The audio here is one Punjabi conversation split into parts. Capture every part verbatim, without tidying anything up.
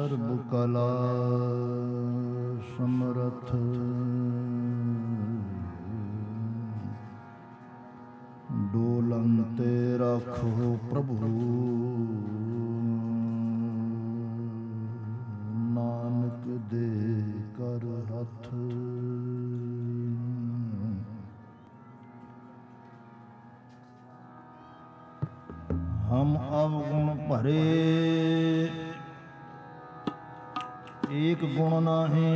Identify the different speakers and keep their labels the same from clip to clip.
Speaker 1: ਸਰਬ ਕਲਾ ਸਮਰਥ ਡੋਲੰਤੇ ਰੱਖੋ ਪ੍ਰਭੂ ਨਾਨਕ ਦੇ ਕਰ ਹੱਥ। ਹਮ ਅਵਗੁਣ ਭਰੇ ਏਕ ਗੁਣ ਨਾਹੀਂ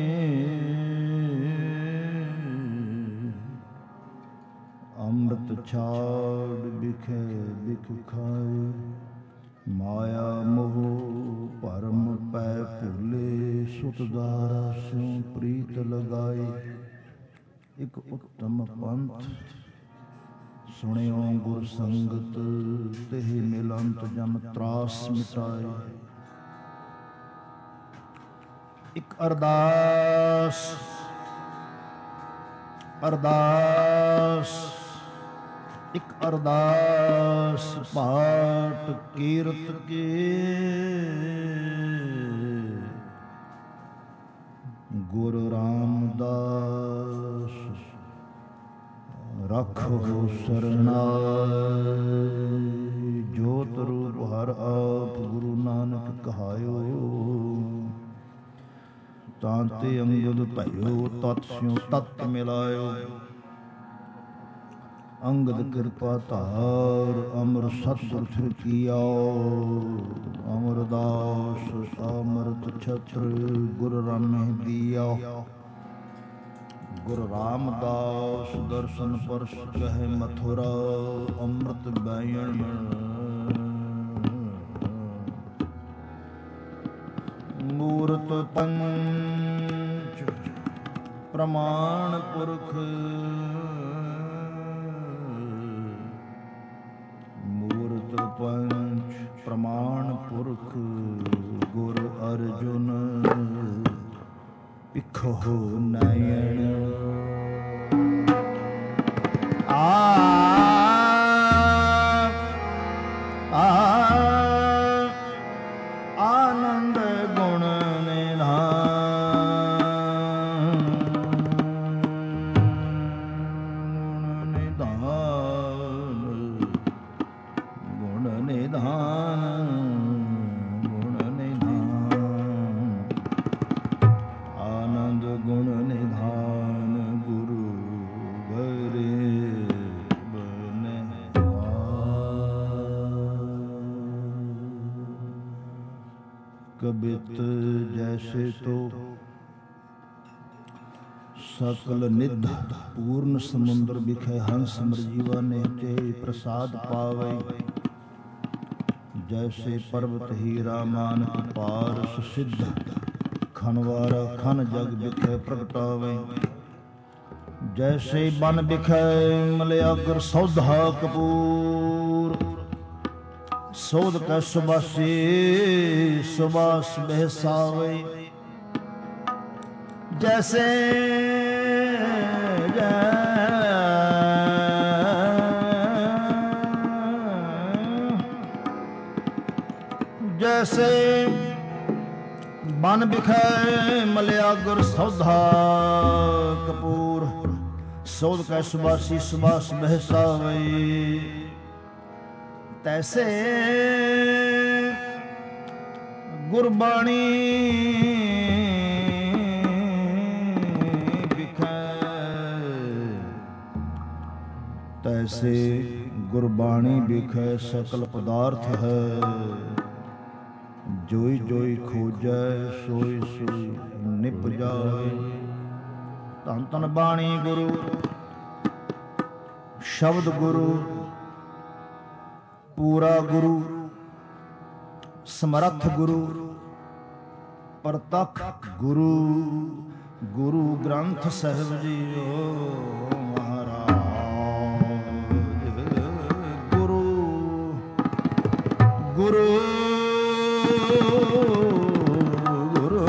Speaker 1: ਅੰਮ੍ਰਿਤ ਛਾੜ ਬਿਖੇ ਬਿਖ ਖਾਏ ਮਾਇਆ ਮੋਹ ਭਰਮ ਪੈ ਭੁੱਲੇ ਸੁਤ ਦਾਰਾ ਸਿਉ ਪ੍ਰੀਤ ਲਗਾਏ। ਇੱਕ ਉੱਤਮ ਪੰਥ ਸੁਣਿਓ ਗੁਰ ਸੰਗਤ ਤਿਹ ਮਿਲੰਤ ਜਮ ਤਰਾਸ ਮਿਟਾਏ। ਇੱਕ ਅਰਦਾਸ ਅਰਦਾਸ ਇੱਕ ਅਰਦਾਸ ਪਾਠ ਕੀਰਤ ਕੇ ਗੁਰੂ ਰਾਮਦਾਸ ਰੱਖੋ ਸਰਨਾਏ। ਜੋਤ ਰੂਪ ਹਰ ਆਪ ਗੁਰੂ ਨਾਨਕ ਕਹਾਇਓ ਤਾਂ ਤੇ ਅੰਗਦ ਭਇਓ ਤਤ ਸਿਉ ਤਤ ਮਿਲਾਇਓ। ਅੰਗਦ ਕਿਰਪਾ ਧਾਰ ਅਮਰ ਸਤਿਗੁਰ ਫਿਰ ਕੀਆ ਅਮਰਦਾਸ ਸਾਮਰਤ ਛਤਰ ਗੁਰ ਰਾਮਹਿ ਦੀਆ। ਗੁਰੂ ਰਾਮਦਾਸ ਦਰਸ਼ਨ ਪਰਸ ਕਹੇ ਮਥੁਰਾ ਅੰਮ੍ਰਿਤ ਬੈਣ ਮੂਰਤ ਪੰਚ ਪ੍ਰਮਾਣ ਪੁਰਖ ਮੂਰਤ ਪੰਚ ਪ੍ਰਮਾਣ ਪੁਰਖ ਗੁਰ ਅਰਜੁਨ ਪਿਖੋ ਨੈਣ ਆ ਆ ਆਨੰਦ ਗੁਣ ਨਿਧਾਨ ਨਿਧਾਨ ਗੁਣ ਨਿਧਾਨ ਗੁਣ ਨਿਧਾਨ ਆਨੰਦ ਗੁਣ ਨਿਧਾਨ ਗੁਰੂ ਗਰੀਬ ਕਬਿਤ ਜੈਸੇ ਤੋ ਸਕਲ ਨਿਧ ਪੂਰਨ ਸਮੁੰਦਰ ਵਿਖੇ ਹੰਸ ਮਰਜੀਵਾ ਨਿਹਚੇ ਪ੍ਰਸਾਦ ਪਾਵੇ। ਜੈਸੇ ਪਰਬਤ ਹੀਰਾ ਮਾਨਕ ਪਾਰਸ ਸਿੱਧ ਖਨਵਾਰਾ ਖਨ ਜਗ ਵਿਖੇ ਪ੍ਰਗਟਾਵੇ। ਜੈਸੇ ਬਨ ਵਿਖੇ ਮਲਿਆਗਰ ਸੌਧਾ ਕਪੂਰ ਸੋਧ ਕੈ ਸੁਬਾਸੀ ਸੁਬਾਸ ਬਹਿਸਾਵੇ। ਜੈਸੇ ਜੈਸੇ ਬਨ ਵਿਖੇ ਮਲਿਆਗਰ ਸੌਧਾ ਕਪੂਰ ਸੋਧ ਕੈ ਸੁਬਾਸੀ ਸੁਬਾਸ ਬਹਿਸਾਵੇ। ਤੈਸੇ ਗੁਰਬਾਣੀ ਵਿਖੇ ਤੈਸੇ ਗੁਰਬਾਣੀ ਵਿਖੇ ਸਕਲ ਪਦਾਰਥ ਹੈ। ਜੋਈ ਜੋਈ ਖੋਜੈ ਸੋਈ ਸੋਈ ਨਿਪ ਜਾਏ। ਧੰਨ ਧੰਨ ਬਾਣੀ ਗੁਰੂ ਸ਼ਬਦ ਗੁਰੂ ਪੂਰਾ ਗੁਰੂ ਸਮਰੱਥ ਗੁਰੂ ਪ੍ਰਤੱਖ ਗੁਰੂ ਗੁਰੂ ਗ੍ਰੰਥ ਸਾਹਿਬ ਜੀਓ ਮਹਾਰਾਜ। ਗੁਰੂ ਗੁਰੂ ਗੁਰੂ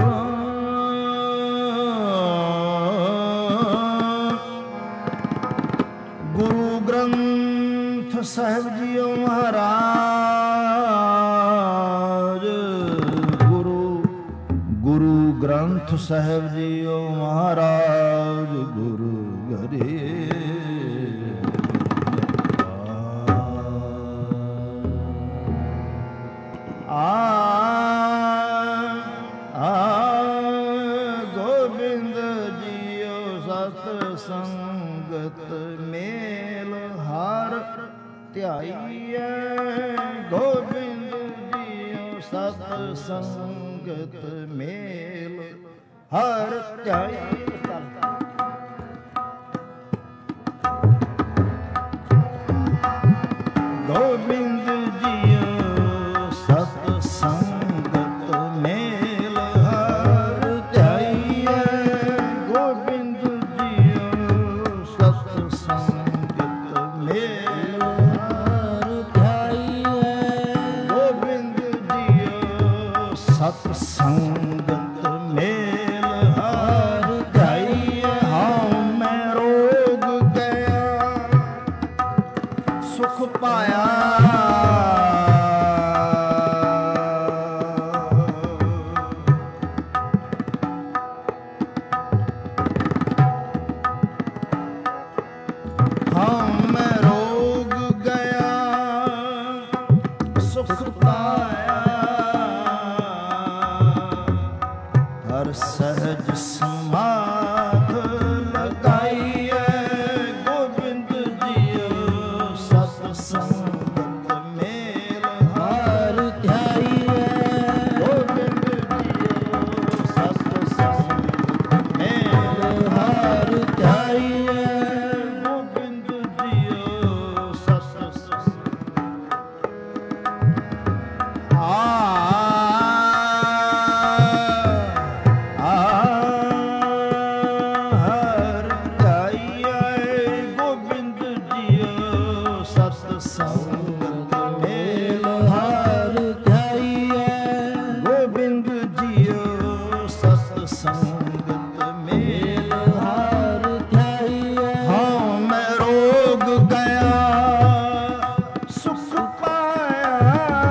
Speaker 1: ਗੁਰੂ ਗ੍ਰੰਥ ਸਾਹਿਬ ਜੀਓ ਮਹਾਰਾਜ। ਗੁਰੂ ਗੁਰੂ ਗ੍ਰੰਥ ਸਾਹਿਬ ਜੀਓ ਮਹਾਰਾਜ ਗੁਰੂ ਗਰੇ ਆ ਆ ਗੋਬਿੰਦ ਜੀਓ ਸਤ ਸੰਗਤ ਮੇਲ ਹਰ ਧਿਆਈਐ ਗੋਬਿੰਦ ਜੀਓ ਸਤ ਸੰਗਤ ਮੇਲ ਹਰ ਧਿਆਈਐ ਗੋਬਿੰਦ ਜੀਓ ਸਤ ਸੰਗਤ ਮੇਲ ਹਰ ਧਿਆਈਐ ਗੋਬਿੰਦ ਜੀਓ ਸਤ ਸੰਗਤ ਮੇਲ ਹਰ ਧਿਆਈਐ ਗੋਬਿੰਦ ਜੀਓ ਸਤ ਸੰਗਤ ਮੇਲ ਹਰ ਧਿਆਈਐ ਹਉ ਮੈਂ ਰੋਗ ਗਿਆ ਸੁਖ ਪਾਇਆ ਹਉ ਮੈਂ ਰੋਗ ਗਿਆ ਸੁਖ ਪਾਇਆ ਹਰ ਸਹਿਜ ਸਮਾਧ ਲਗਾਈਐ ਗੋਬਿੰਦ ਜੀਓ ਸਤ ਸੰਗਤ ਮੇਲ ਹਰ ਧਿਆਈਐ ਗੋਬਿੰਦ ਜੀਓ ਸਤ ਸੰਗਤ ਮੇਲ ਹਰ ਧਿਆਈਐ ਗੋਬਿੰਦ ਜੀਓ ਸਤ ਆ ਹਰ ਧਿਆਈਐ ਗੋਬਿੰਦ ਜੀਓ ਸਤ ਸੰਗਤ ਮੇਲ ਹਰ ਧਿਆਈਐ ਗੋਬਿੰਦ ਜੀਓ ਸਤ ਸੰਗਤ ਮੇਲ ਹਰ ਧਿਆਈਐ ਹਉ ਮੈਂ ਰੋਗ ਗਿਆ ਸੁਖ ਪਾਇਆ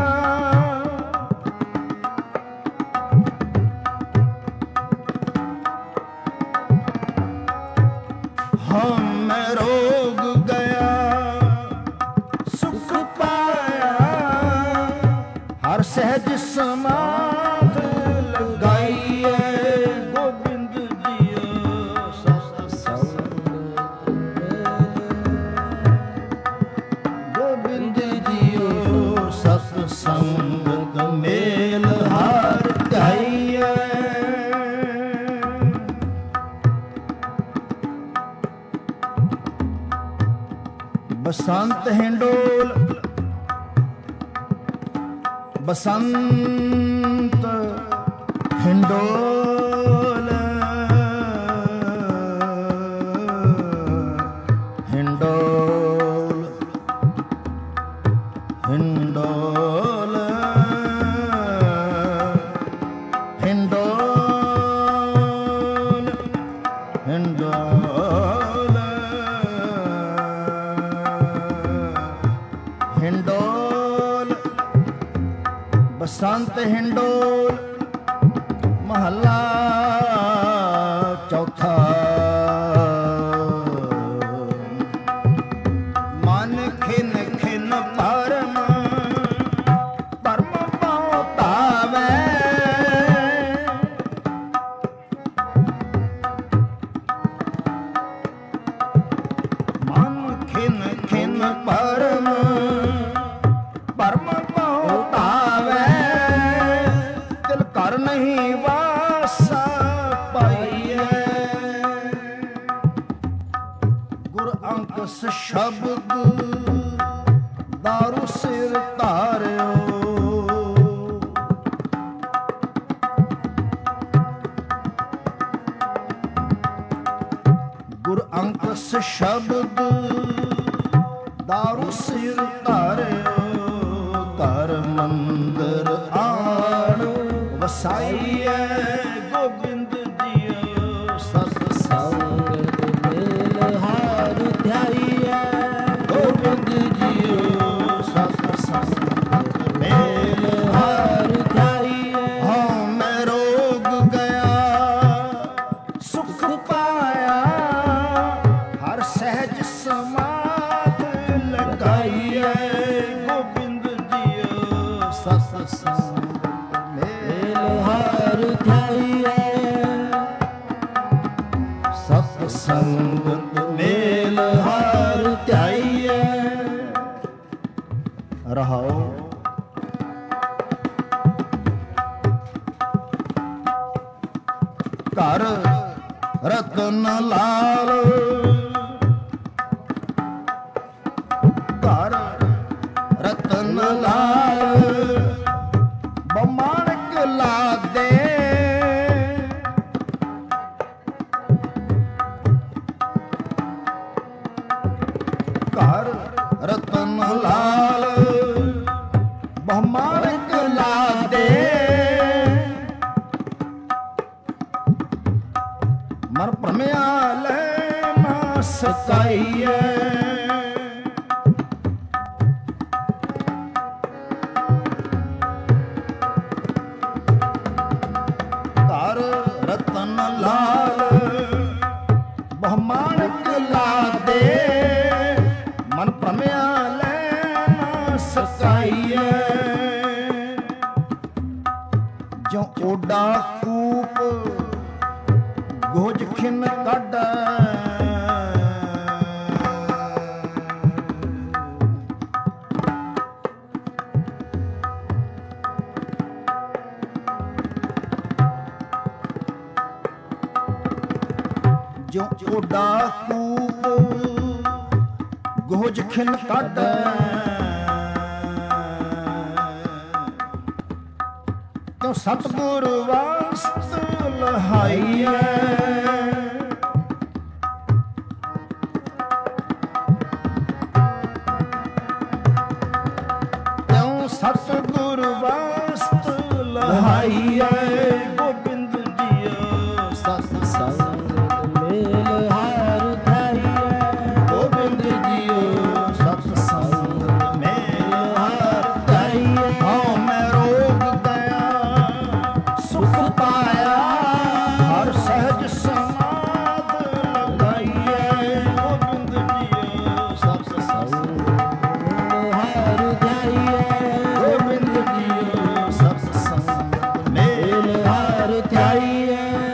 Speaker 1: ਹਉ ਮੈਂ ਰੋਗ ਗਿਆ ਸੁਖ ਪਾਇਆ ਹਰ ਸਹਿਜ ਸਮਾਧ ਲਗਾਈਐ ਗੋਬਿੰਦ ਜੀਓ ਸਤ ਸੰਗਤ ਗੋਬਿੰਦ ਜੀਓ ਸਤ ਸੰਗਤ ਮੇਲ ਹਰ ਧਿਆਈਐ ਬਸੰਤ ਹਿੰਡੋਲ ਬਸੰਤ ਹਿੰਡੋਲ ਹਿੰਡੋਲ ਹਿੰਡੋਲ ਹਿੰਡੋਲ ਹਿੰਡੋਲ ਹਿੰਡੋਲ ਬਸੰਤ ਹਿੰਡੋਲ ਮਹੱਲਾ ਚੌਥਾ ਮਨ ਖਿਨ ਖਿਨ ਪਰਮ ਪਰਮ ਪਾਉ ਤਾਵੈ ਮਨ ਖਿਨ ਖਿਨ ਪਰਮ ਪਰਮ ਪਾਉ ਤਾਵੈ ਦਿਲ ਕਰ ਨਹੀਂ ਵਾਸਾ ਪਾਈਐ ਗੁਰ ਅੰਕਸ ਸ਼ਬਦ ਦਾਰੂ ਸਿਰ ਧਾਰਿਓ ਗੁਰ ਅੰਕਸ ਸ਼ਬਦ ਦਾਰੂ ਸਿਰ ਧਾਰਿਓ ਘਰ ਮੰਦਰ ਆਣ ਵਸਾਈਐ ਗੋਬਿੰਦ ਜੀਓ ਸਤ ਸੰਗਤ ਮੇਲ ਹਰ ਧਿਆਈਐ ਗੋਬਿੰਦ ਜੀਓ ਸਤ ਸੰਗਤ ਮੇਲ ਹਰ ਧਿਆਈਐ ਹਉ ਮੈਂ ਰੋਗ ਰਹਾਓ। ਘਰ ਰਤਨ ਲਾਲ, ਘਰ ਰਤਨ ਲਾਲ, ਬਮਾਣਕ ਲਾਦੇ। ਘਰ ਰਤਨ ਲਾਲ, ਬਮਾਣਕ ਲਾਦੇ। ਮਨ ਭਰਮਿਆ ਲੈ ਨਾ ਸਕਾਈਏ। ਘਰ ਰਤਨ ਲਾਲ, ਬਹਮਾਣਕ ਲਾਦੇ। ਮਨ ਭਰਮਿਆ ਲੈ ਨਾ ਸਕਾਈਏ। ਜੋ ਓਡਾ ਕੂਪ ਗੋਜ ਖਿਨ ਕੱਢ। ਜੋ ਓਡਾ ਕੂਪ ਗੋਜ ਖਿਨ ਕੱਢ। ਕਿਉ ਸਤਿਗੁਰ ਵਾਸਤ ਲਹਾਈਐ। ਕਿਉ ਸਤਿਗੁਰ ਵਾਸਤ ਲਹਾਈਐ। ਗੋਬਿੰਦ ਜੀਓ ਸਤਿ ਸੰਗ ਮੇਲ ਹਰਿ ਧਾਈਐ। ਗੋਬਿੰਦ ਜੀਓ ਸਤਿ ਸੰਗ ਮੇਲ ਹਰਿ ਧਾਈਐ। ਹਉ ਮੈਂ ਰੋਗ ਗਿਆ ਸੁਖ ਪਾਇਆ। ਹਰ ਸਹਿਜ ਸਮਾਧ ਲਗਾਈਐ। ਗੋਬਿੰਦ ਜੀਓ ਸਤਿ ਸੰਗ ਹਰਿ ਧਾਈਐ। ਗੋਬਿੰਦ ਜੀਓ ਸਤਿ ਸੰਗ ਮੇਲ ਹਰਿ ਧਾਈਐ।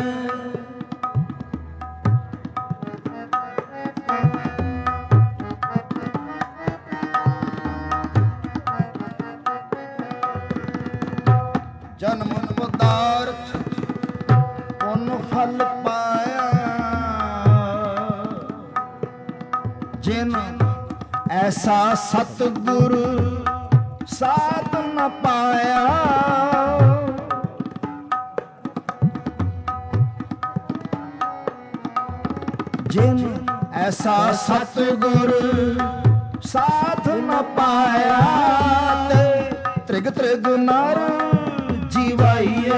Speaker 1: ਜਨਮ ਪਦਾਰਥ ਪੁੰਨ ਫਲ ਪਾਇਆ। ਜਿਨ ਐਸਾ ਸਤਿਗੁਰ ਸਾਧ ਨ ਪਾਇਆ। ਜਿਨ ਐਸਾ ਸਤਿਗੁਰ ਸਾਧ ਨ ਪਾਇਆ। ਤੇ ਤ੍ਰਿਗ ਤ੍ਰਿਗ ਨਰ ਜੀਵਾਈਐ।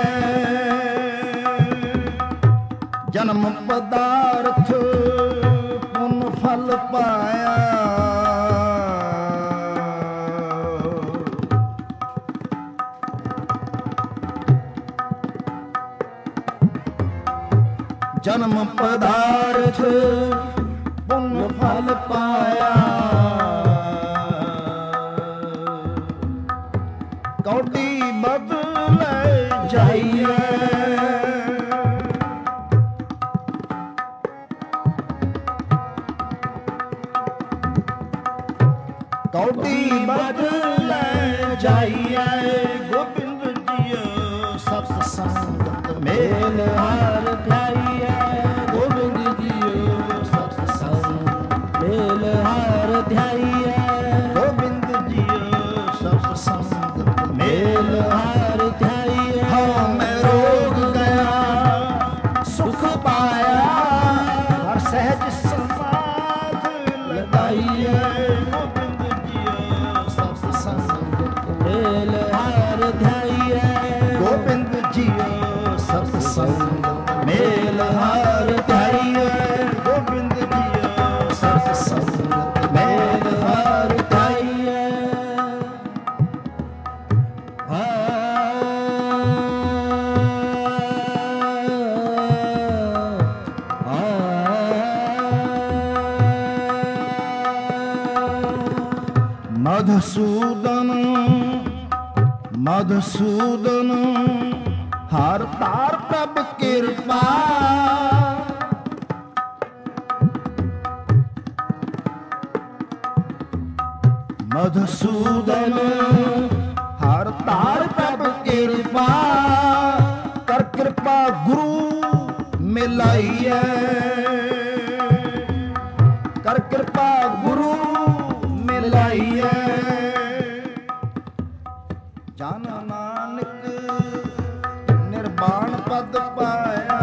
Speaker 1: ਜਨਮ ਪਦਾਰਥ ਪੁੰਨ ਫਲ ਪਾਇਆ। ਜਨਮ ਪਦਾਰਥ ਪੁੰਨ ਫਲ ਪਾਇਆ। ਕੌਡੀ ਬਦਲੇ ਜਾਈਏ। ਕੌਡੀ ਬਦਲੇ ਜਾਈਏ। ਗੋਬਿੰਦ ਜੀਓ ਸਤਿ ਸੰਗਤ ਮੇਲ ਹਰਿ ਧਾਈਐ। ਗੋਬਿੰਦ ਜੀਓ ਸਤਿ ਸੰਗ ਮੇਲ ਹਰਿ ਧਾਈਐ। ਗੋਬਿੰਦ ਜੀਓ ਸਤਿ ਸੰਗਤ ਮੇਲ ਹਰਿ ਧਾਈਐ। ਹਉ ਮੈਂ ਰੋਗ ਗਿਆ ਸੁਖ ਪਾਇਆ। ਹਰ ਸਹਿਜ ਸਮਾਧ ਲਗਾਈਐ। ਗੋਬਿੰਦ ਜੀਓ ਸਤਿ ਸੰਗਤ ਮੇਲ ਹਰਿ ਧਾਈਐ। ਗੋਬਿੰਦ ਜੀਓ ਸਤਿ ਸੰਗਤ ਮੇਲ ਹਰਿ ਧਾਈਐ। ਗੋਬਿੰਦ ਜੀਓ ਸਤਿ ਸੰਗਤ ਮੇਲ ਹਰਿ ਧਾਈਐ। ਮਧੂਸੂਦਨ ਮਧੂਸੂਦਨ ਹਰ ਧਾਰ ਪ੍ਰਭ ਕਿਰਪਾ। ਮਧੂਸੂਦਨ ਹਰ ਤਾਰ ਪ੍ਰਭ ਕਿਰਪਾ, ਕਰ ਕਿਰਪਾ ਗੁਰੂ ਮਿਲਾਈਐ, ਕਰ ਕਿਰਪਾ ਗੁਰੂ ਮਿਲਾਈਐ। ਜਨ ਨਾਨਕ ਨਿਰਵਾਣ ਪਦ ਪਾਇਆ,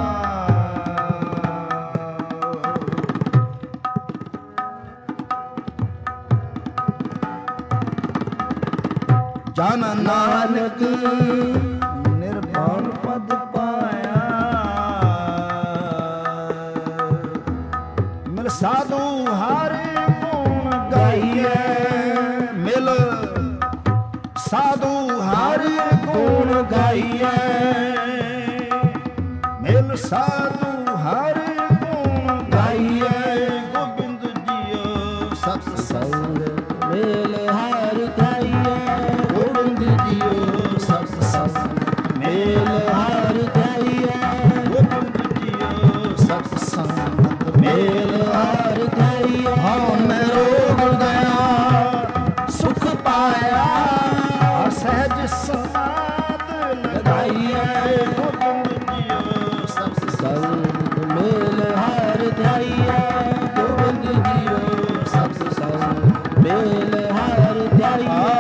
Speaker 1: ਜਨ ਨਾਨਕ ਨਿਰਵਾਣ ਪਦ ਪਾਇਆ। ਮਿਲ ਸਾਧੂ ਹਰਿ ਗੁਣ ਗਾਈਐ, ਮਿਲ ਸਾਧੂ ਹਰਿ ਗੁਣ ਗਾਈਐ, ਮਿਲ ਸਾਧੂ ਹਰਿ ਗੁਣ ਗਾਈਐ। ਗੋਬਿੰਦ ਜੀਓ ਸਤ ਸੰਗ ਮੇਲ ਹਰਿ ਗਾਈਐ, ਗੋਬਿੰਦ ਜੀਓ ਸਤ ਸੰਗ ਮੇਲ ਹਰਿ ਗਾਈਐ, ਗੋਬਿੰਦ ਜੀਓ ਸਤ ਸੰਗ ਮੇਲ ਹਰਿ ਗਾਈਐ। ਹਉ ਮੈਂ ਰੋਗ ਗਿਆ ਸੁਖ ਪਾਇਆ, ਸਹਿਜ ਸਮਾਧ ਲਗਾਈਐ, ਗੋਬਿੰਦ ਜੀਓ ਸਤ ਸੰਗ ਮੇਲ ਹਰਿ ਗਾਈਐ, ਗੋਬਿੰਦ ਜੀਓ ਸਤ ਸੰਗ ਮੇਲ ਹਰਿ ਗਾਈਐ।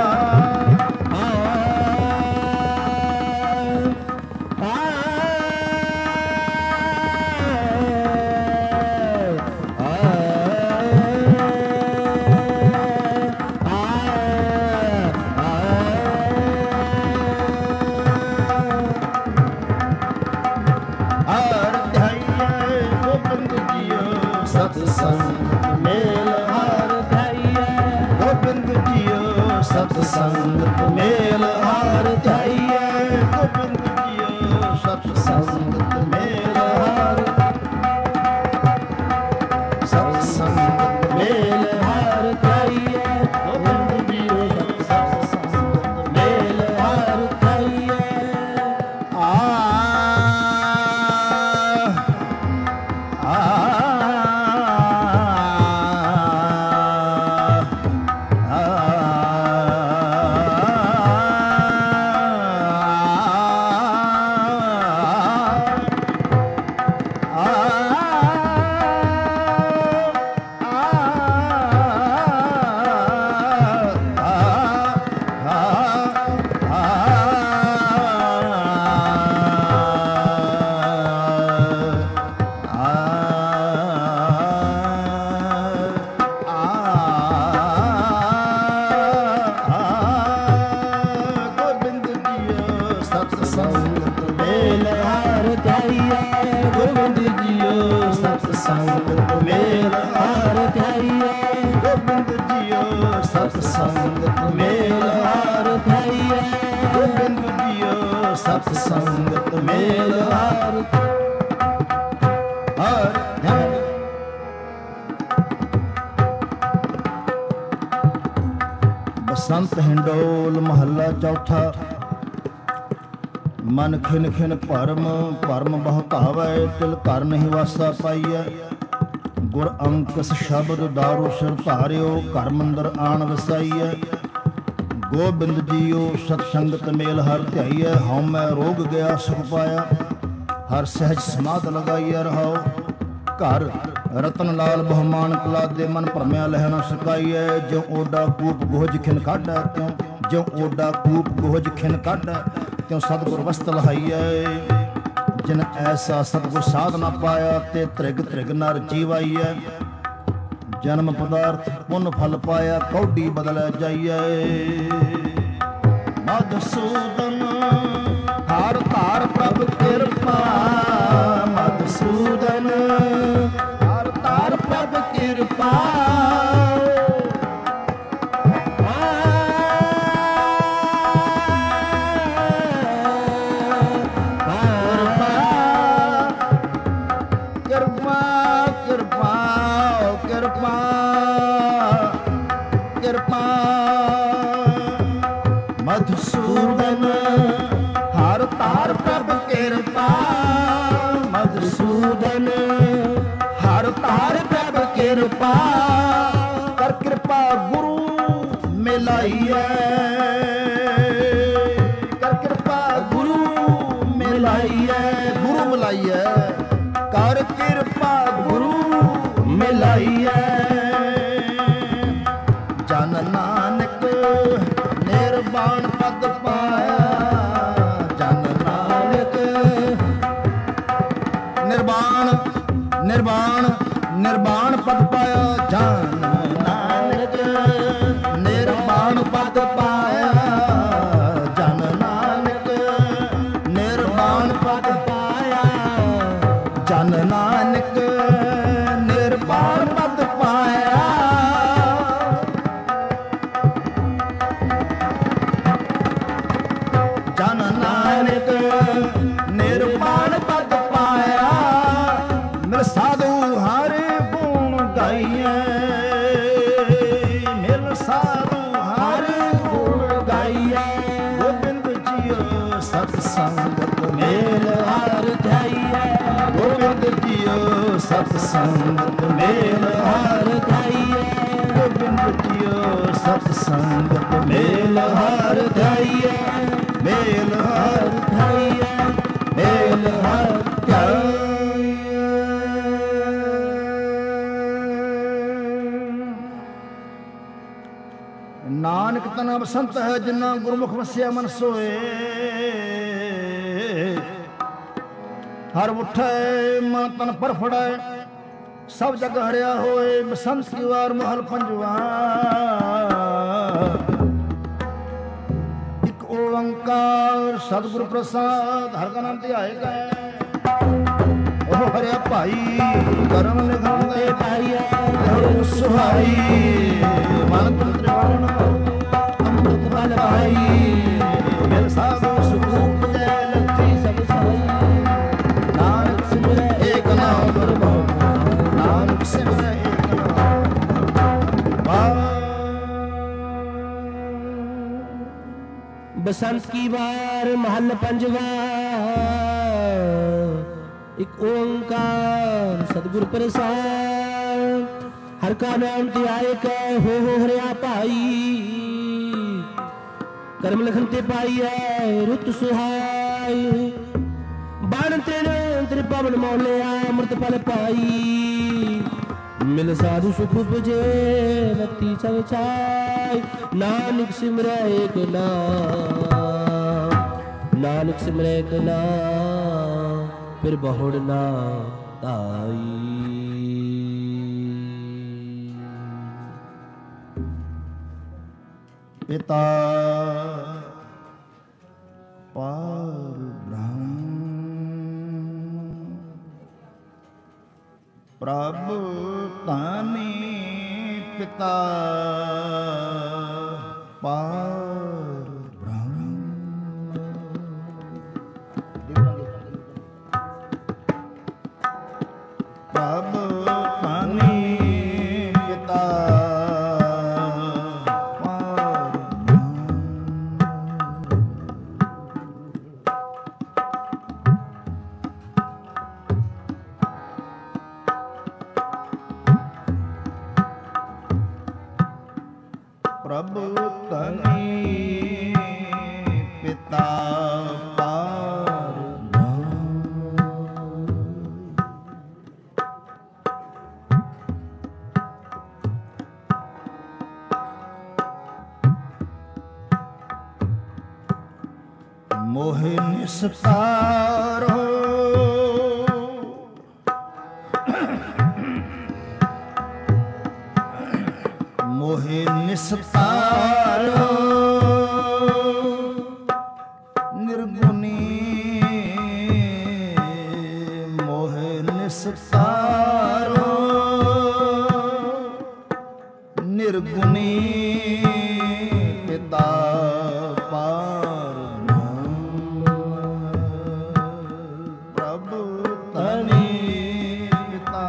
Speaker 1: ਸਤ ਸੰਗਤ ਮੇਲ ਹਰਿ ਧਿਆਈਐ, ਗੋਬਿੰਦ ਜੀਓ ਸਤ ਸੰਗਤ ਮੇਲ ਹਰਿ, ਸਤ ਸੰਗਤ ਮੇਲ ਹਰਿ ਧਿਆਈਐ, ਗੋਬਿੰਦ ਜੀਓ ਸਤ ਸੰਗਤ ਮੇਲ ਹਰਿ ਧਿਆਈਐ। ਆ ਸੰਗਤ ਮੇਲ ਹਰਿ ਹਰਿ। ਬਸੰਤ ਹਿੰਡੋਲ ਮਹੱਲਾ ਚੌਥਾ। ਮਨ ਖਿਨ ਖਿਨ ਭਰਮ ਭਰਮ ਬਹੁ ਧਾਵੈ, ਤਿਲ ਘਰ ਨਹੀਂ ਵਾਸਾ ਪਾਈਐ। ਗੁਰ ਅੰਕਸ ਸ਼ਬਦ ਦਾਰੂ ਸਿਰ ਧਾਰਿਓ, ਘਰ ਮੰਦਰ ਆਣ ਵਸਾਈਐ। ਗੋਬਿੰਦ ਜੀਓ ਸਤ ਸੰਗਤ ਮੇਲ ਹਰਿ ਧਿਆਈਐ, ਹਉ ਮੈਂ ਰੋਗ ਗਿਆ ਸੁਖ ਪਾਇਆ। ਹਰ ਸਹਿਜ ਸਮਾਧ ਲਗਾਈਐ ਰਹਾਉ, ਘਰ ਰਤਨ ਲਾਲ ਬਹੁਮਾਨ ਕਲਾਦੇ, ਮਨ ਭਰਮਿਆ ਲਹਿ ਨ ਸਕਾਈਐ। ਜਿਉ ਓਡਾ ਕੂਪ ਗੋਹਜ ਖਿਨ ਕਾਢੈ, ਤਿਉ ਜਿਉ ਓਡਾ ਕੂਪ ਗੋਹਜ ਖਿਨ ਕਾਢੈ, ਤਿਉ ਸਤਿਗੁਰ ਵਸਤ ਲਹਾਈਐ। ਜਿਨ ਐਸਾ ਸਤਿਗੁਰ ਸਾਧ ਨਾ ਪਾਇਆ, ਤੇ ਤ੍ਰਿਗ ਤ੍ਰਿਗ ਨਰ ਜੀਵਾਈਐ। ਜਨਮ ਪਦਾਰਥ ਪੁੰਨ ਫਲ ਪਾਇਆ, ਕੌਡੀ ਬਦਲੈ ਜਾਈਐ। ਮਧੂਸੂਦਨ ਹਰ ਧਾਰ ਪ੍ਰਭ ਕਿਰਪਾ, ਮਧੂਸੂਦਨ ਹਰ ਧਾਰ ਪ੍ਰਭ ਕਿਰਪਾ। ਮਧੂਸੂਦਨ ਹਰ ਧਾਰ ਪ੍ਰਭ ਕਿਰਪਾ, ਮਧੂਸੂਦਨ ਹਰ ਧਾਰ ਪ੍ਰਭ ਕਿਰਪਾ। ਕਰ ਕਿਰਪਾ ਗੁਰੂ ਜਾਈਐ, ਕਰ ਕਿਰਪਾ ਗੁਰੂ ਮਿਲਾਈਐ। ਜਨ ਨਾਨਕ ਨਿਰਵਾਣ ਪਦ ਪਾਇਆ, ਜਨ ਨਾਨਕ ਨਿਰਵਾਣ ਨਿਰਵਾਣ ਨਿਰਵਾਣ ਪਦ ਪਾਇਆ, ਜਨ ਨਾਨਕ ਨਿਰਵਾਣ ਪਦ ਪਾਇਆ, ਜਨ ਨਾਨਕ ਨਿਰਵਾਣ ਪਦ ਪਾਇਆ, ਜਨ ਨਾਨਕ ਨਿਰਵਾਣ ਪਦ ਪਾਇਆ। ਜਨ ਨਾਨਕ ਨਿਰਵਾਣ ਪਦ ਪਾਇਆ, ਮਿਲ ਸਾਧੂ ਹਰ ਗੁਣ ਗਾਈਐ, ਮਿਲ ਸਾਧੂ ਹਰ ਗੁਣ ਗਾਈਐ। ਗੋਬਿੰਦ ਜੀਓ ਸਤ ਸੰਗਤ ਮੇਲ ਹਰ ਧਿਆਈਐ, ਗੋਬਿੰਦ ਜੀਓ ਸਤ ਸੰਗਤ ਮੇਲ ਹਰ ਧਿਆਈਐ, ਗੋਬਿੰਦ ਜੀਓ ਸਤ ਸੰਗਤ ਮੇਲ ਹਰ ਧਿਆਈਐ, ਮੇਲ ਹਰ ਧਿਆਈਐ, ਮੇਲ ਹਰ ਧਿਆਈਐ। ਨਾਨਕ ਤਨ ਬਸੰਤ ਹੈ, ਜਿਨ੍ਹਾਂ ਗੁਰਮੁਖ ਵਸਿਆ ਮਨ ਸੋਏ। ਹਰ ਉਠੈ ਮਨ ਤਨ ਪਰਫੜੈ, ਸਭ ਜਗ ਹਰਿਆ ਹੋਏ। ਬਸੰਤ ਕੀ ਵਾਰ ਮਹਲ ਪੰਜਵਾ, ਇੱਕ ਓੰਕਾਰ ਸਤਿਗੁਰ ਪ੍ਰਸਾਦ। ਹਰਿ ਕਾ ਨਾਮ ਧਿਆਏ ਗਏ, ਉਹ ਹਰਿਆ ਭਾਈ। ਕਰਮ ਲਿਖਣ ਦੇ ਪਾਈਐ, ਹਰਿ ਸੁਹਾਈ। ਮਨ ਤਨ ਤ੍ਰਿਵਰਣ ਅੰਮ੍ਰਿਤ ਫਲ ਪਾਈ, ਮਿਲ ਸਾਧੂ ਸੁਖ ਉਪਜੈ, ਲੱਥੀ ਸਭ ਸਹਾਈ। ਨਾਨਕ ਸਿਮਰੈ ਏਕ ਨਾਮ ਗੁਰਮੁਖ, ਨਾਨਕ ਸਿਮਰੈ ਏਕ ਨਾਮ।
Speaker 2: बसंत की बार महल पंजवा, एक ओंकार सतगुर प्रसाद। हर का नाम ध्याए कै हो हो हरिया भाई, कर्म लखन ते पाई है रुत सुहाई। बाण तेरे तेरे पवन मौलिया अमृत फल पाई, मिल साधु सुख उपजे रति सब छाई। नानक सिमरै एक नाम, नानक सिमरै एक नाम, फिर बहुड़ ना ताई।
Speaker 1: पिता पार ब्रह्म, प्रभु तानी पिता पार ब्रह्म। प्रभु तानी पिता पार प्रभु तनी पिता पार मोहि निस्तारो मोहि निस्तारो निर्गुणी मोहि निस्तारो निर्गुणी पिता पार प्रभु तनी पिता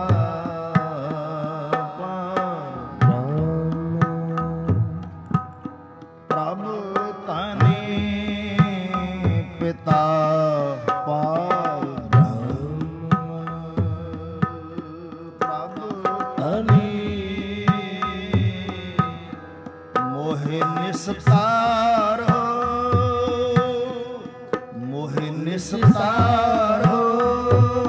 Speaker 1: प्रभु तनी पिता पार प्रभु तनी मोहि निस्तारो मोहि निस्तारो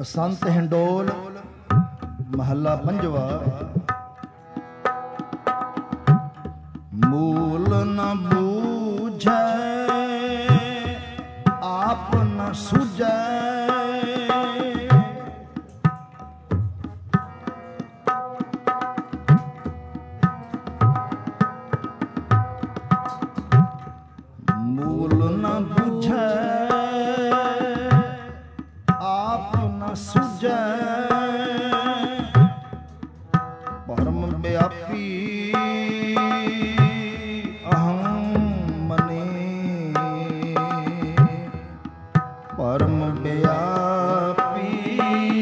Speaker 1: बसंत हिंडोल महला पंजवा। मूल न बूझै आप न सूझै, मूल न बूझै आप न सूझै, परम व्यापी परम व्यापी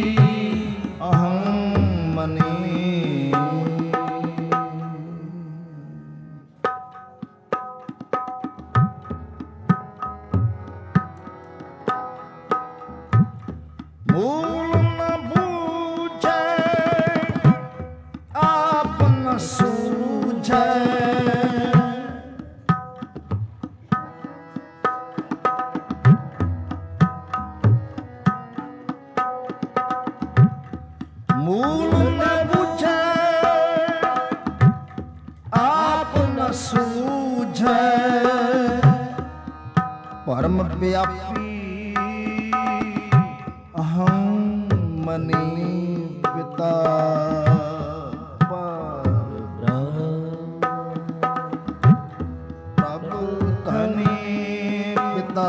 Speaker 1: अहं मनि। मूल न बूझै आप न सूझै, मूल न बूझै आप न सूझै, परम व्यापी अहं मनि। पिता प्रभु तनि पिता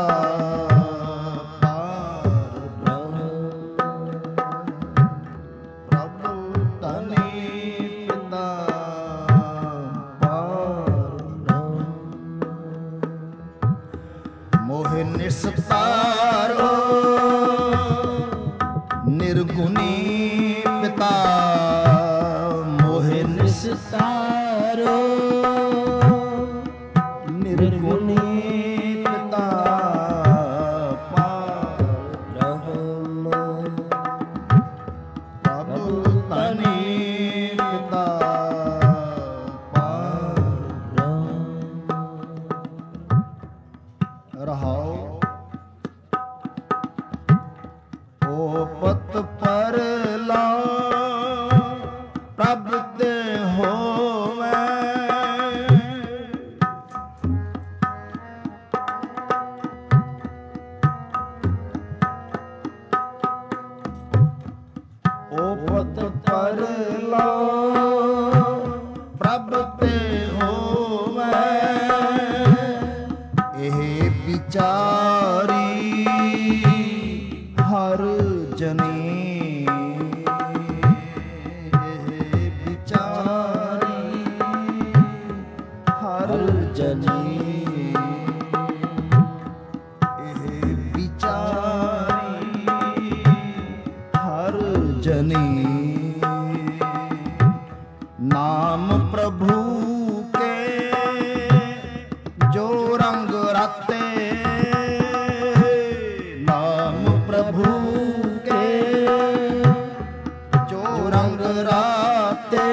Speaker 1: मोहि निस्तारो निर्गुणी पिता, मोहि निस्तारो निर्गुणी पिता पारब्रह्म। प्रभु तनि पिता रहाओ। ओ पत पर ला प्रभ ते होवै, ओ पत पर ला प्रभ ते होवै, विचारी हर जनी, विचारी हर जनी, विचारी हर जनी। नाम प्रभु के जो रंग राते, नाम प्रभु के जो रंग राते,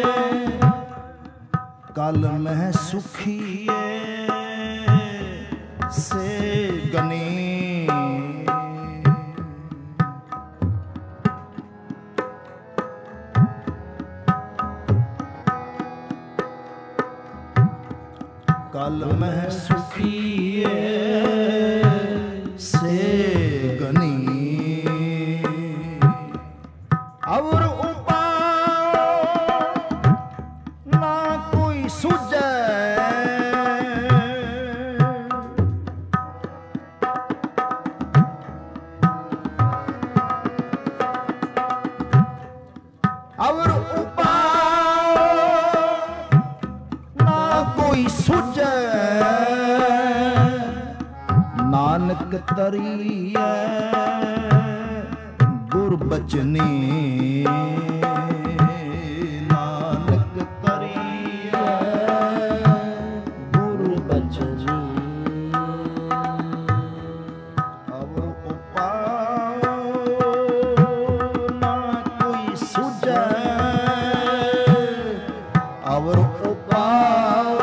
Speaker 1: कल में सुखिए से गनी। कल में सुखिए से गनी, और उपाय ना कोई सूझै, और उपाय ना कोई सूझै, नानक तरिए गुरबचनी, नानक तरिए गुरबचनी। अब उपाय ना कोई सूझै, और उपाय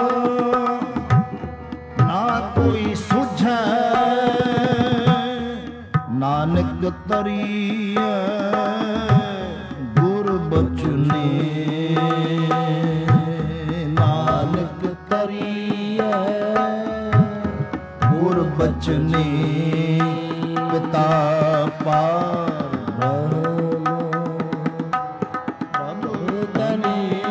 Speaker 1: ना कोई सूझै, नानक ਤਰੀਐ ਗੁਰ ਬਚਨੇ ਨਾਨਕ ਤਰੀਐ ਗੁਰ ਬਚਨੇ ਪਿਤਾ ਪਾਰ ਬ੍ਰਹਮ ਪ੍ਰਭੂ ਤਨੀ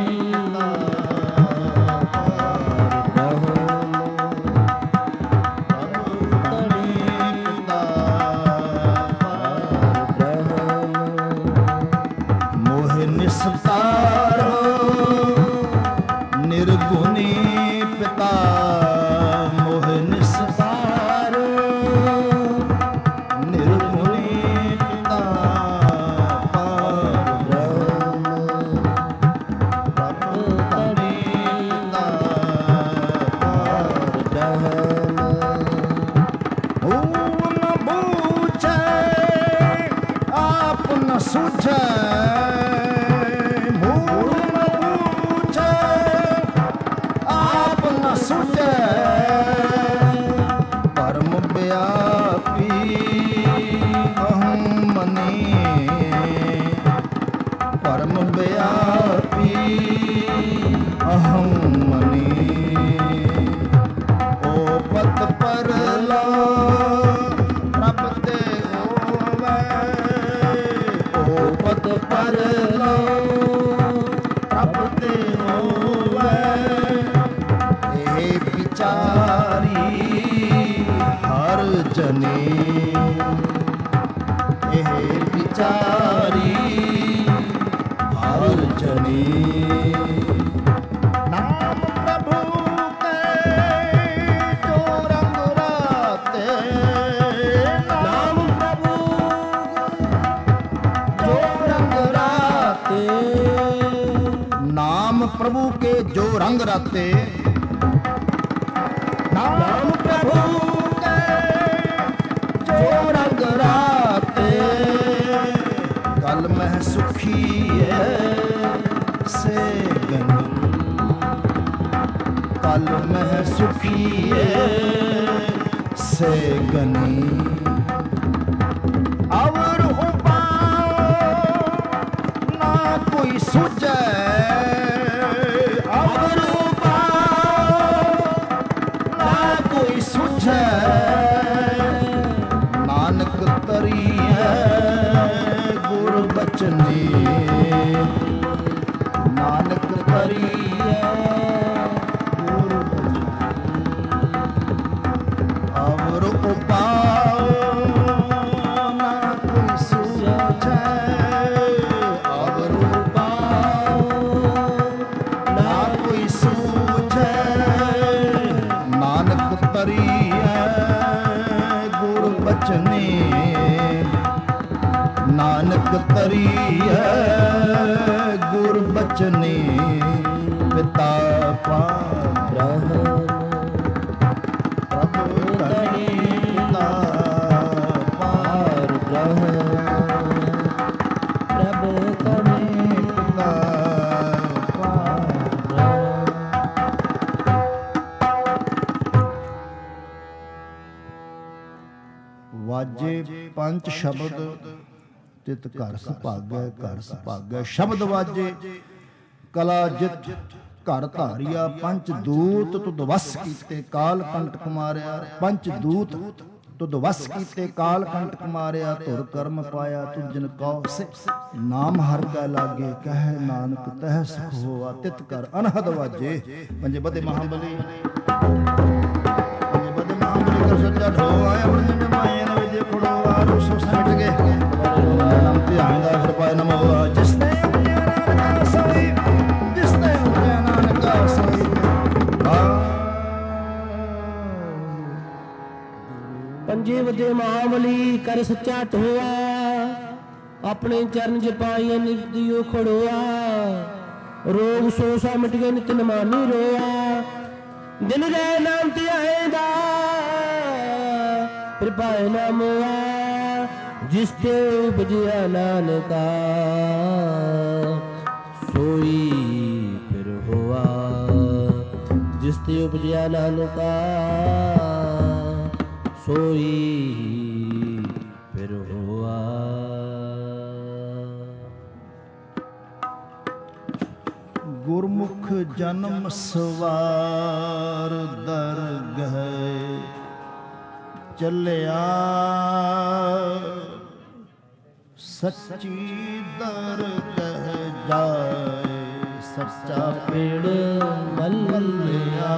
Speaker 1: ਨਿਸਤਾਰ ਨਿਰਗੁਣੀ ਪਿਤਾ ਮੋਹ ਨਿਸਤਾਰ ਨਿਰਗੁਣੀ ਪਿਤਾ ਪਾਰ ਬ੍ਰਹਮ ਪ੍ਰਭੂ ਤਨੀ ਪਿਤਾ ਪਾਰ ਬ੍ਰਹਮ ਓ ਨ ਬੂਝੈ ਆਪ ਨ ਸੂਝੈ ਪਰਮ ਵਿਆਪੀ ਅਹੰ ਮਨੀ ਪਰਮ ਵਿਆਪੀ ਅਹੰ ਮਨੀ ਓ ਪਤ ਪਰਲਾ ਰੱਬ ਤੇ ਹੋਵੇ ਓ ਪਤ ਪਰਲਾ ਰੱਬ ਤੇ ਹੋਵੇ ਇਹ ਵਿਚਾਰੀ ਹਰ ਜਨੇ ਇਹ ਵਿਚਾਰੀ ਹਰ ਜਨੇ ਨਾਮ ਪ੍ਰਭੂ ਕੇ ਜੋ ਰੰਗ ਰਾਤੇ ਨਾਮ ਪ੍ਰਭੂ ਜੋ ਰੰਗ ਰਾਤੇ ਨਾਮ ਪ੍ਰਭੂ ਕੇ ਜੋ ਰੰਗ ਰਾਤੇ ਨਾਮ ਪ੍ਰਭੂ ਕੇ ਜੋ ਰੰਗ ਰਾਤੇ ਕਲ ਮਹਿ ਸੁਖੀ ਹੈ ਸੇ ਗਨੀ ਕਲ ਮਹਿ ਸੁਖੀ ਹੈ ਸੇ ਗਨੀ ਅਵਰ ਉਪਾਉ ਨਾ ਕੋਈ ਸੁਝੈ ਅਵਰ ਸੁਝੈ ਨਾਨਕ ਤਰੀਐ ਗੁਰ ਬਚਨੇ ਨਾਨਕ ਤਰੀਐ ਗੁਰ ਬਚਨੇ ਅਵਰ ਉਪਾਉ ਨਾ ਕੋਈ ਸੁਝੈ ਅਵਰ ਉਪਾਉ ਨਾ ਕੋਈ ਸੁਝੈ ਨਾਨਕ ਤਰੀਐ ਗੁਰ ਬਚਨੇ ਨਾਨਕ ਤਰੀਐ ਗੁਰ ਬਚਨੇ ਪਿਤਾ ਪਾਰ ਬ੍ਰਹਮ ਪ੍ਰਭੂ ਤਨੀ ਪਿਤਾ ਪਾਰ ਬ੍ਰਹਮ ਪ੍ਰਭੂ ਤਨੀ ਪਿਤਾ ਪਾਰ ਬ੍ਰਹਮ ਵਾਜੇ ਪੰਜ ਸ਼ਬਦ ਤਿਤ ਘਰ ਸੁਭਾਗੈ ਘਰ ਸੁਭਾਗੈ ਸ਼ਬਦ ਵਾਜੇ ਕਲਾ ਜਿਤ ਘਰ ਧਾਰਿਆ ਪੰਜ ਦੂਤ ਤੁਧ ਵਸ ਕੀਤੇ ਕਾਲ ਕੰਟਕ ਮਾਰਿਆ ਪੰਜ ਦੂਤ ਤੁਧ ਵਸ ਕੀਤੇ ਕਾਲ ਕੰਟਕ ਮਾਰਿਆ ਧੁਰ ਕਰਮ ਪਾਇਆ ਤੁਜਨ ਕਉ ਸੇ ਨਾਮ ਹਰ ਕੈ ਲਾਗੇ ਕਹਿ ਨਾਨਕ ਤਹਿ ਸੁਖ ਹੋਆ ਤਿਤ ਘਰ ਅਨਹਦ ਵਾਜੇ ਪੰਜੇ ਬਦੇ ਮਹਾਬਲੀ ਪੰਜੇ ਬਦੇ ਮਹਾਬਲੀ ਕਰ ਸੱਜਾ ਢੋ ਆਇਆ ਬਣ ਜਮਾਏ ਨਾ ਵਿਜੇ ਖੜੋ ਆਰੋ ਸੋ ਸਮਝ ਗਏ ਨਾਮ ਧਿਆਨ ਦਾ ਕਿਰਪਾ ਨਮੋ ਜਿਸ ਨੇ ਨਾਨਕ ਸੋਈ ਜਿਸ ਨੇ ਨਾਨਕ ਸੋਈ
Speaker 2: ਪੰਜੇ ਵਜੇ ਮਹਾਬਲੀ ਕਰ ਸੱਚਾ ਢੋਆ ਆਪਣੇ ਚਰਨ ਜਪਾਈਏ ਨਿਰਦਿਓ ਖੜੋਆ ਰੋਗ ਸੋਸਾ ਮਿਟ ਗਏ ਨਿਤ ਨਮਾਨੀ ਰੋਆ ਦਿਨ ਰਹਿ ਨਾਮ ਧਿਆਏਂਦਾ ਫਿਰ ਪਾਏ ਨਾ ਮੋਆ ਜਿਸ ਤੇ ਉਪਜਿਆ ਨਾਨਕਾ ਸੋਈ ਫਿਰ ਹੋਆ ਜਿਸ ਤੇ ਉਪਜਿਆ ਨਾਨਕਾ ਸੋਈ ਫਿਰ ਹੋਆ।
Speaker 1: ਜਨਮ ਸਵਾਰ ਦਰਗਹਿ ਚੱਲਿਆ, ਸੱਚੀ ਦਰਗਹਿ ਜਾਏ ਸੱਚਾ ਪੀੜ ਮੱਲਿਆ।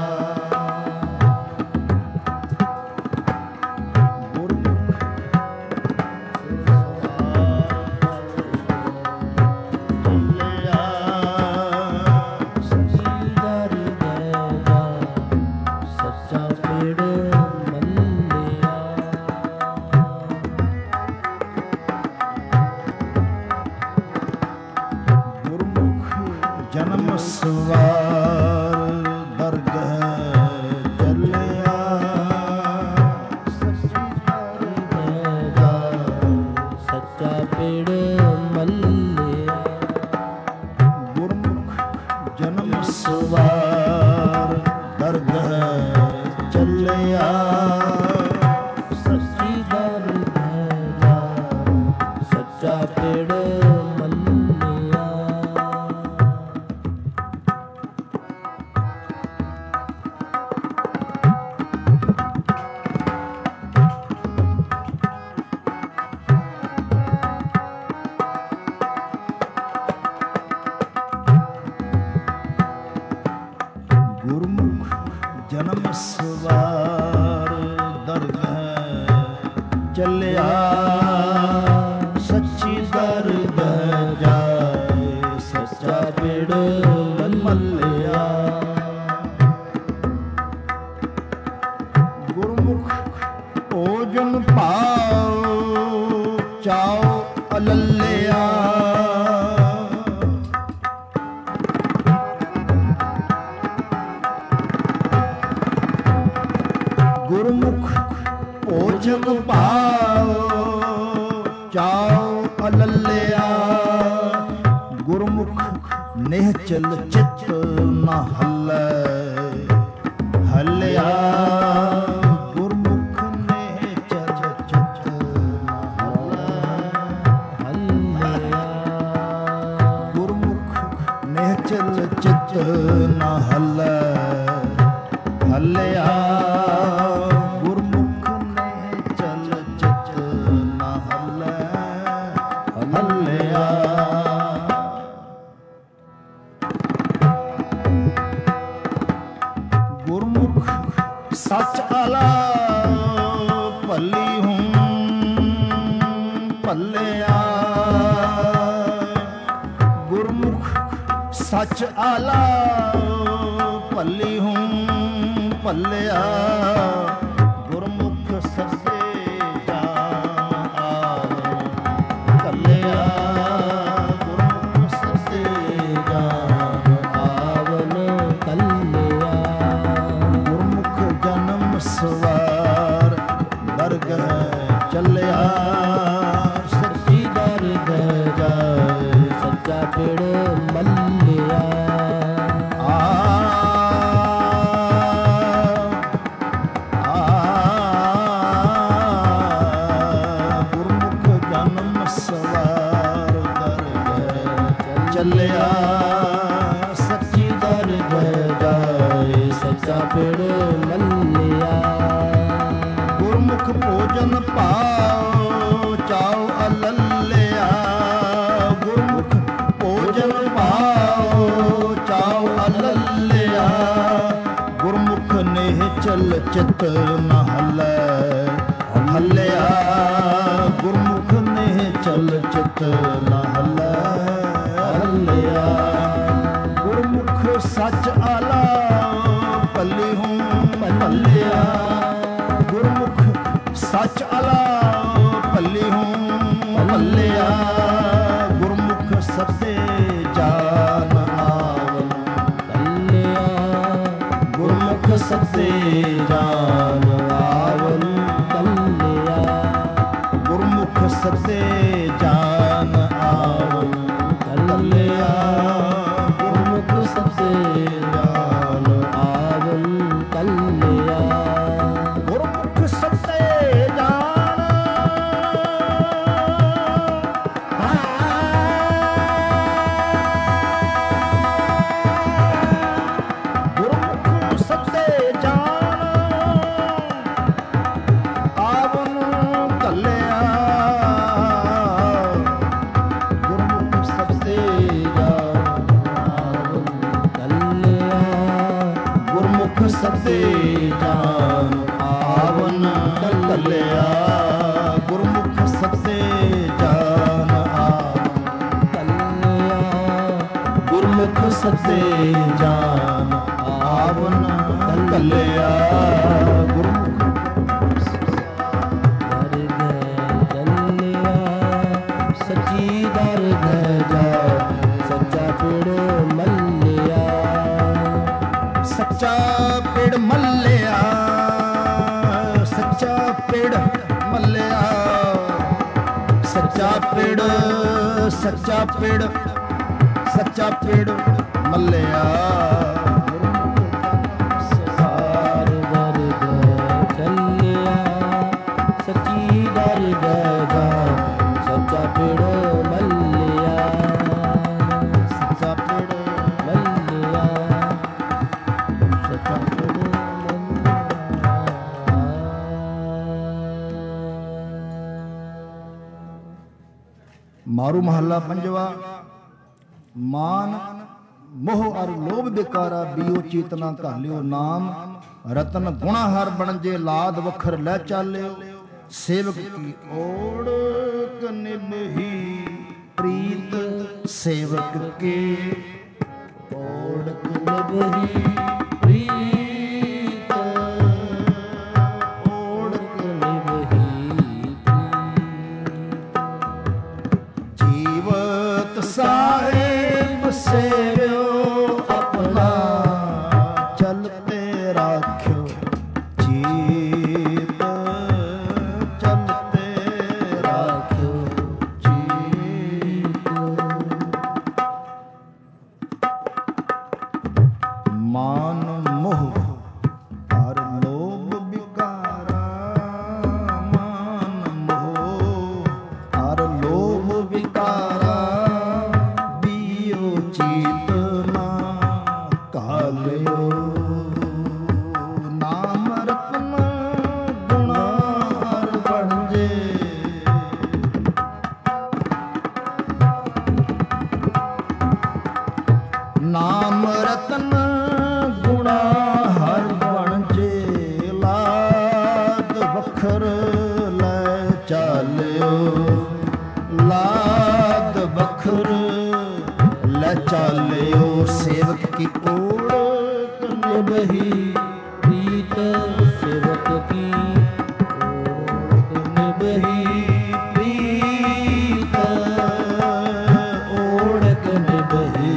Speaker 1: ਜਨਮ ਸਵਾਰ ਦਰਗਹਿ ਚੱਲਿਆ,
Speaker 2: ਸੱਚਾ ਪੀੜ ਮੱਲਿਆ।
Speaker 1: ਗੁਰਮੁਖ ਜਨਮ ਸਵਾਰ ਦਰਗਹਿ ਚੱਲਿਆ,
Speaker 2: ਸੱਚੀ ਦਰਗਹਿ ਸੱਚਾ ਪੀੜ ਮੱਲਿਆ।
Speaker 1: ਗੁਰਮੁਖ ਜਨਮ ਸਵਾਰ ਦਰਗਹਿ ਚੱਲਿਆ, ਸੱਚੀ ਦਰਗਹਿ ਜਾਏ ਸੱਚਾ ਪੀੜ ਮੱਲਿਆ। ਗੁਰਮੁਖ ਭੋਜਨ ਭਾਉ ਚਾਉ ਅਲੱਲਿਆ, ਗੁਰਮੁਖ ਭੋਜਨ ਭਾਉ ਚਾਉ ਅਲੱਲਿਆ। ਗੁਰਮੁਖ ਨਿਹਚਲ ਚਿੱਤ ਨਾ ਹੱਲੇ ਹੱਲਿਆ, ਗੁਰਮੁਖ ਨਿਹਚਲ ਚਿੱਤ ਨਾ ਹੱਲਿਆ। ਗੁਰਮੁਖ ਨਿਹਚਲ ਚਿੱਤ ਨਾ ਹੱਲੇ ਹੱਲਿਆ, ਗੁਰਮੁਖ ਨੇ ਚਲ ਚਿੱਤ ਨਾ ਹੱਲੇ ਹੱਲਿਆ। ਗੁਰਮੁਖ ਸੱਚ ਆਲਾ ਭੱਲੀ ਹੂੰ ਭੱਲਿਆ, ਗੁਰਮੁਖ ਸੱਚ ਆਲਾ ਭੱਲੀ ਹੂੰ ਭੱਲਿਆ। ਗੁਰਮੁਖ ਸੱਸੇ ਜਾਨ ਆਵਨ ਕੱਲਿਆ, ਗੁਰਮੁਖ ਸੱਸੇ ਜਾਨ ਆਵਨ ਕੱਲਿਆ। ਗੁਰਮੁਖ ਜਨਮ ਸਵਾਰ ਦਰਗਹਿ ਚੱਲਿਆ, ਸੱਚੀ ਦਰਗਹਿ ਜਾਏ
Speaker 2: ਸੱਚਾ ਪੀੜ ਮੱਲਿਆ।
Speaker 1: ਚੱਲਿਆ, ਸੱਚੀ ਦਰਗਹਿ ਜਾਏ
Speaker 2: ਸੱਚਾ ਪੀੜ ਮੱਲਿਆ।
Speaker 1: ਗੁਰਮੁਖ ਭੋਜਨ ਭਾਉ ਚਾਉ ਅਲੱਲਿਆ, ਗੁਰਮੁਖ ਭੋਜਨ ਭਾਉ ਚਾਉ ਅਲੱਲਿਆ। ਗੁਰਮੁਖ ਨੇਹ ਚਲ ਚਿੱਤ ਨਾ ਹੱਲੇ ਹੱਲਿਆ, ਗੁਰਮੁਖ ਨੇਹ ਚਲ ਚਿੱਤ ਨਾ ਹੱਲੇ ਹੱਲਿਆ। ਗੁਰਮੁਖ ਸੱਚ ਆਲਾ ਭੱਲੀ ਹੂੰ ਭੱਲਿਆ, ਗੁਰਮੁਖ ਸੱਚ ਆਲਾ ਭੱਲੀ ਹੂੰ ਭੱਲਿਆ। ਗੁਰਮੁਖ ਸੱਸੇ ਜਾਨ ਆਵਨ
Speaker 2: ਕੱਲਿਆ,
Speaker 1: ਗੁਰਮੁਖ ਸੱਸੇ ਜਾਨ ਆਵਨ
Speaker 2: ਕੱਲਿਆ।
Speaker 1: ਗੁਰਮੁਖ ਸੱਸੇ ਜਾਨ ਆਵਨ ਕੱਲਿਆ, ਗੁਰਮੁਖ ਸੱਸੇ ਜਾਨ
Speaker 2: ਆਵਨ ਕੱਲਿਆ।
Speaker 1: ਗੁਰਮੁਖ ਸੱਸੇ ਜਾਨ ਸੱਚਾ ਪਿੜ ਸੱਚਾ ਪਿੜ ਮੱਲਿਆ
Speaker 2: ਸਾਰ ਦਰਦ ਚੱਲਿਆ ਸੱਚੀ ਦਰਦ ਸੱਚਾ ਪਿੜ ਮੱਲਿਆ
Speaker 1: ਸੱਚਾ ਪਿੜ
Speaker 2: ਮੱਲਿਆ ਸੱਚਾ ਪਿੜ
Speaker 1: ਮਾਰੂ ਮਹੱਲਾ ਪੰਜਵਾ। ਮਾਨ ਮੋਹ ਅਰ ਲੋਭ ਵਿਕਾਰਾ ਬੀਓ ਚੇਤਨਾ ਘਾਲਿਓ ਨਾਮ ਰਤਨ ਗੁਣਾ ਹਰ ਬਣਜੇ ਲਾਦ ਵਖਰ ਲੈ ਚਾਲਿਓ ਸੇਵਕ ਕੀ ਓੜਕ ਨਿਭਹੀ ਪ੍ਰੀਤ ਸੇਵਕ ਕੇ ਓੜਕ ਨਿਭਹੀ ਪ੍ਰੀਤ ਓੜਕ ਨਿਭਹੀ ਜੀਵਤ ਸਾਹਿਬ ਸੇਵਿਓ ਆਪਣਾ ਚਲਤੇ ਰਾਖਿਓ ਜੀਤ ਚਲਤੇ ਰਾਖਿਓ ਜੀਤ। ਮਾਨ ਮੋਹ ਹਰ ਲੋਭ ਵਿਕਾਰਾ ਮਾਨ ਮੋਹ ਹਰ ਲੋਭ ਵਿਕਾਰਾ ਬੀਓ ਚੇਤਨਾ ਘਾਲਿਓ ਨਾਮ ਰਤਨ ਗੁਣਾ ਹਰ ਬਣਜੇ ਨਾਮ ਰਤਨ ਗੁਣਾ ਹਰ ਬਣਜੇ ਲਾਦ ਵਖਰ ਲੈ ਚਾਲਿਓ ਲਾਦ ਵਖਰ ਲੈ ਚਾਲਿਓ ਸੇਵਕ ਕੀ ਓੜਕ ਨਿਭਹੀ
Speaker 2: ਪ੍ਰੀਤ ਸੇਵਕ ਕੀ ਓੜਕ ਨਿਭਹੀ
Speaker 1: ਪ੍ਰੀਤ
Speaker 2: ਓੜਕ ਨਿਭਹੀ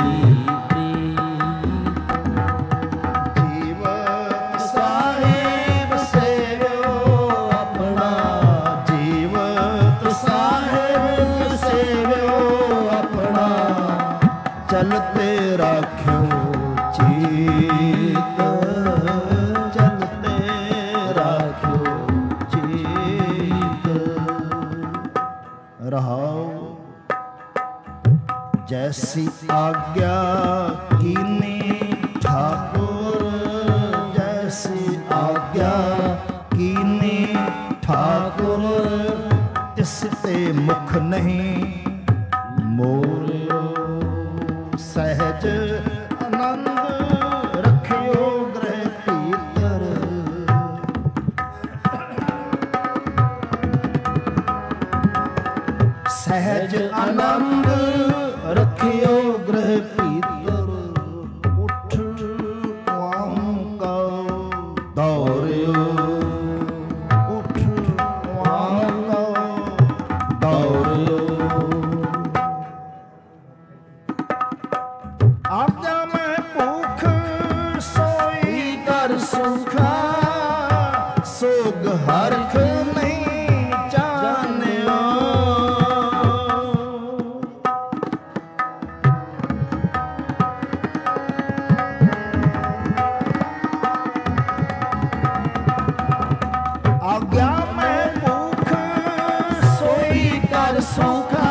Speaker 1: ਜੀਵਤ ਸਾਹਿਬ ਸੇਵਿਓ ਆਪਣਾ ਜੀਵਤ ਸਾਹਿਬ ਸੇਵਿਓ ਆਪਣਾ ਚਲਤੇ ਰਾਖਿਓ ਚੇਤ ਚਲਤੇ ਰਾਖਿਓ ਚੇਤ। ਰਹਾਉ ਜੈਸੀ ਆਗਿਆ ਕੀਨੀ ਠਾਕੁਰ ਜੈਸੀ ਆਗਿਆ ਕੀਨੀ ਠਾਕੁਰ ਤਿਸ ਤੇ ਮੁਖ ਨਹੀਂ ਮੋਰਿਓ ਸਹਿਜ ਆਨੰਦ ਰੱਖਿਓ ਗ੍ਰਹਿ ਭੀਤਰ ਸਹਿਜ ਆਨੰਦ ਰੱਖਿਓ ਗ੍ਰਹਿ ਭੀਤਰ ਉਠ ਓੰਕਾਰ ਦੌੜਿਓ ਉਠ ਓੰਕਾਰ ਦੌੜਿਓ ਆਪਦਾ ਮੈਂ ਭੁੱਖ ਸੋਈ ਕਰ ਸੁਖਾ ਸੋਗ ਹਰਖ ਨਹੀਂ ਜਾਣਿਓ ਆਗਿਆ ਮੈਂ ਭੁੱਖ ਸੋਈ ਕਰ ਸੁਖਾ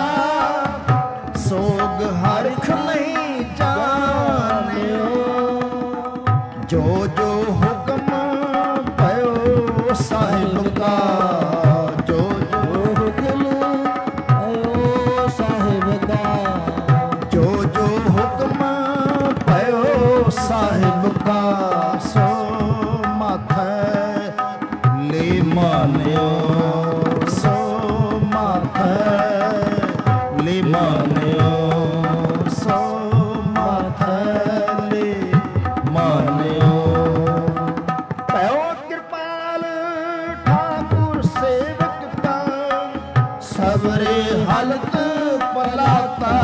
Speaker 1: ਸੋਗ ਹਰਖ ਨਹੀਂ ਜਾਣਿਓ ਜੋ ਜੋ ਹੁਕਮ ਭਇਓ ਸਾਹਿਬ ਕਾ ਜੋ ਜੋ
Speaker 2: ਹੁਕਮ ਆਇਓ ਸਾਹਿਬ ਦਾ
Speaker 1: ਜੋ ਜੋ ਹੁਕਮ ਭਇਓ ਸਾਹਿਬ ਕਾ ਸੋ ਮਾਥੈ ਲੈ ਮਾਨਿਓ ਸੋ ਮਾਥੈ ਲੈ ਮਾਨਿਓ ਸੋ ਮਾਥੈ ਲੈ ਮਾਨਿਓ ਭਇਓ ਕਿਰਪਾਲ ਠਾਕੁਰ ਸੇਵਕ ਦਾ ਸਬਰੇ ਹਲਤ ਪਲਾਤਾ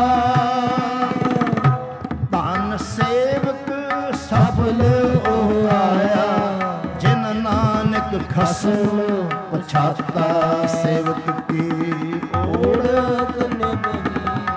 Speaker 1: ਧਨ ਸੇਵਕ ਸਫਲ ਉਹ ਆਇਆ ਜਿਨ ਨਾਨਕ ਖਸਮ ਪਛਾਤਾ ਸੇਵਕ ਕੀ ਓੜਕ ਨਿਭਹੀ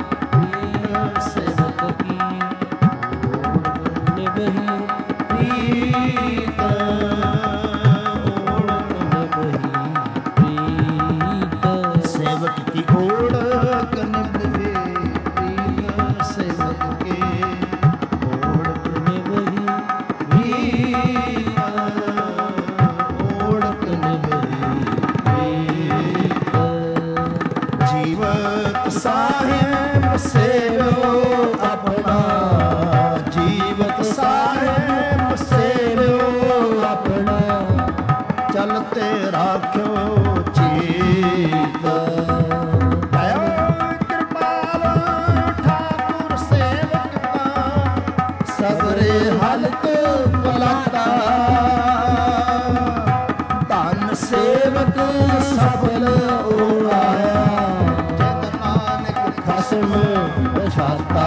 Speaker 1: ਸਾਹਿਬ ਸੇਵਿਓ ਆਪਣਾ, ਜੀਵਤ ਸਾਹਿਬ ਸੇਵਿਓ ਆਪਣਾ, ਚਲਤੇ ਰਾਖਿਓ ਚੀਤ। ਕਿਰਪਾਲ ਠਾਕੁਰ ਸੇਵਕ ਤਾਂ ਸਬਰੇ ਹਲਕ ਬਲਾਤਾ, ਧਨ ਸੇਵਕ ਸਫਲ ਹੋਇਆ, ਜਨ ਨਾਨਕ ਖਸਮ ਪਛਾਤਾ।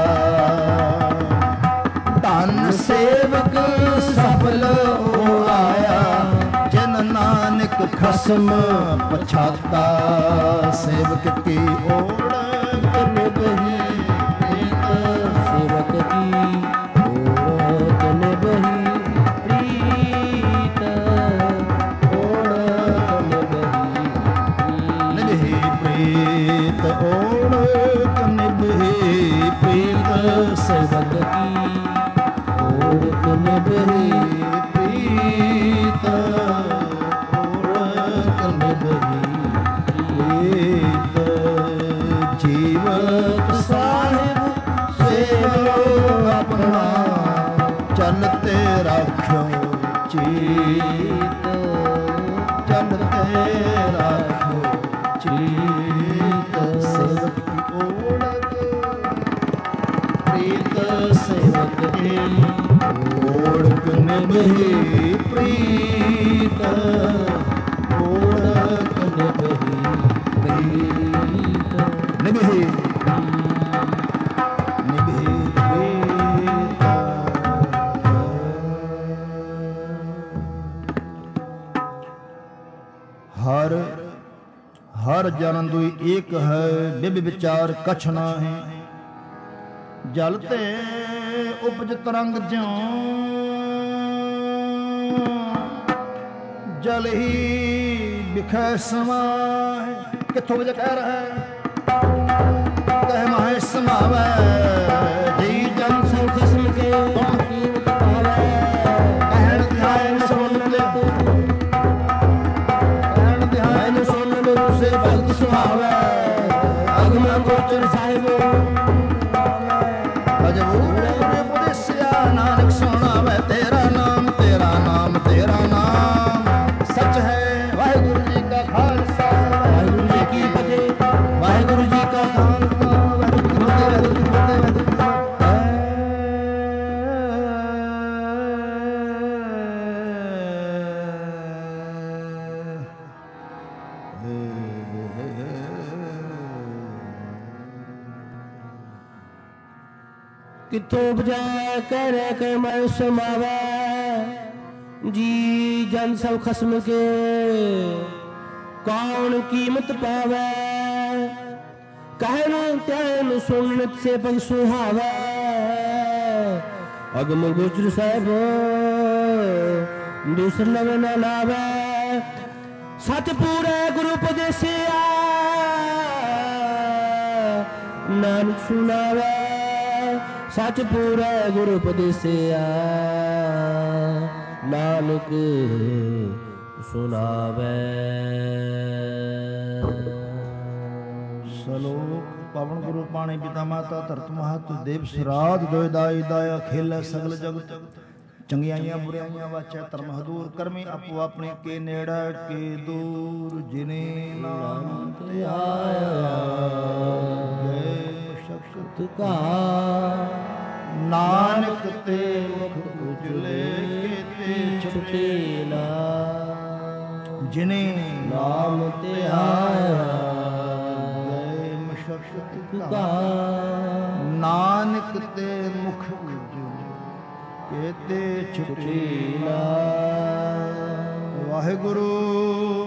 Speaker 1: ਧਨ ਸੇਵਕ ਸਫਲ ਹੋਇਆ, ਜਨ ਨਾਨਕ ਖਸਮ ਪਛਾਤਾ। ਸੇਵਕ ਕੀ ਓੜ ਨਿਭੀ ਪ੍ਰੀਤ, ਸੇਵਕ ਕੀ ਓੜ ਨਿਭੀ ਪ੍ਰੀਤ, ਓੜ ਨਿਭੀ ਪ੍ਰੀਤ, ਓੜ ਨਿਭੀ ਪ੍ਰੀਤ। ਸੇਵਕ ਕੀ ਓੜ ਨਿਭੀ ਪ੍ਰੀਤ, ਜੀਵਤ ਸਾਹਿਬ ਸੇਵਿਓ ਆਪਣਾ, ਚਲਤੇ ਰਾਖਿਓ ਚੀਤ, ਚਲਤੇ ਰਾਖਿਓ ਚੀਤ। ਸੇਵਕ ਕੀ ਓੜਕ ਪ੍ਰੀਤ, ਸੇਵਕ ਕੀ ਓੜਕ ਨਿਭੀ ਪ੍ਰੀਤ, ਓੜਕ ਨਿਭੀ ਪ੍ਰੀਤ, ਨਿਭੀ ਨਿਭੀ ਪ੍ਰੀਤ। ਹਰ ਹਰ ਜਨ ਦੁਇ ਏਕ ਹੈ, ਬਿਬ ਵਿਚਾਰ ਕਛ ਨਾਹਿ। ਜਲ ਤੇ ਉਪਜ ਤਰੰਗ ਜਿਉ, ਜਲ ਹੀ ਬਿਖੈ ਸਮਾਹਿ। ਕਿੱਥੋਂ ਵਜ ਕਹਿ ਰਹਾ ਕਹਿ ਮਾਹਿ ਸਮਾਵੈ, ਜੀ ਜਨ ਸਭ ਖਸਮ ਕੇ ਕੌਣ ਕੀਮਤ ਪਾਵੈ। ਕਹਿਣ ਧਿਆਨ ਸੁਣ ਲੈ ਤੂੰ, ਕਹਿਣ ਧਿਆਨ ਸੁਣ ਲੈ ਤੁਸੇ ਭਗਤ ਸੁਹਾਵੈ। ਅਗਮ ਗੋਚਰ ਸਾਹਿਬ ਭਜਬੂਰੇ ਉਪਦੇਸਿਆ, ਨਾਨਕ ਸੁਣਾਵੈ ਤੇਰਾ ਨਾਮ, ਤੇਰਾ ਨਾਮ, ਤੇਰਾ ਨਾਮ ਸੱਚ ਹੈ। ਵਾਹਿਗੁਰੂ ਜੀ ਕਾ ਖਾਲਸਾ, ਵਾਹਿਗੁਰੂ ਜੀ ਕੀ ਫਤਿਹ। ਵਾਹਿਗੁਰੂ ਜੀ ਕਾ ਖਾਲਸਾ, ਵਾਹਿਗੁਰੂ ਜੀ ਕੀ ਫਤਿਹ।
Speaker 2: ਕਿੱਥੋਂ ਬਜਾਏ ਕਹਿ ਰਹਿ ਕੇ ਮੈਂ ਸਮਾਵੈ, ਜੀ ਜਨ ਸਭ ਖਸਮ ਕੇ ਕੌਣ ਕੀਮਤ ਪਾਵੈ। ਕਹਿਣ ਧਿਆਨ ਸੁਣਨ ਸੇ ਪਗ ਸੁਹਾਵੈ। ਅਗਮ ਗੋਚਰ ਸਾਹਿਬ ਦੂਸਰ ਨਵੇਂ ਨਾ ਲਾਵੈ। ਸਚ ਪੂਰੇ ਗੁਰੂ ਉਪਦੇਸਿਆ, ਨਾਨਕ ਸੁਣਾਵੈ। ਸਚ ਪੂਰੇ ਗੁਰੂ ਉਪਦੇਸਿਆ, ਨਾਨਕ ਸੁਣਾਵੈ।
Speaker 1: ਸਲੋਕ ਪਵਨ ਗੁਰੂ ਪਾਣੀ ਪਿਤਾ ਮਾਤਾ ਧਰਤ ਮਹਤ ਦੇਵ ਸਰਾਧ ਦੋਇ ਦਾਈ ਦਾਇਆ ਖੇਲੇ ਸਗਲ ਜਗਤ। ਚੰਗਿਆਈਆਂ ਬੁਰਾਈਆਂ ਵਾਚੈ ਧਰਮ ਹਦੂਰ, ਕਰਮੀ ਆਪੋ ਆਪਣੇ ਕੇ ਨੇੜੇ ਕੇ ਦੂਰ। ਜਿਨੇ ਨਾਮ ਤੇ ਆਇਆ ਗਏ ਸ਼ਕਤ ਕਾ, ਨਾਨਕ ਤੇ ਮੁਖ ਉਜਲੇ ਕੀਤੇ ਛੁਟੇ ਨਾ। ਜਿਨੇ ਨਾਮ ਤੇ ਆਇਆ ਗਏ ਮਸ਼ਕਤ ਕਾ, ਨਾਨਕ ਤੇ ਮੁਖ ਉਜਲੇ ਕੀਤੇ ਛੁਟੇ ਨਾ। ਵਾਹਿਗੁਰੂ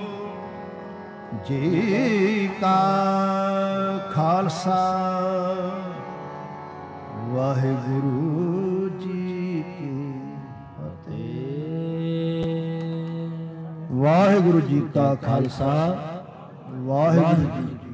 Speaker 1: ਜੀ ਕਾ ਖਾਲਸਾ, ਵਾਹਿਗੁਰੂ ਜੀ ਕੀ ਫਤਿਹ। ਵਾਹਿਗੁਰੂ ਜੀ ਕਾ ਖਾਲਸਾ, ਵਾਹਿਗੁਰੂ ਜੀ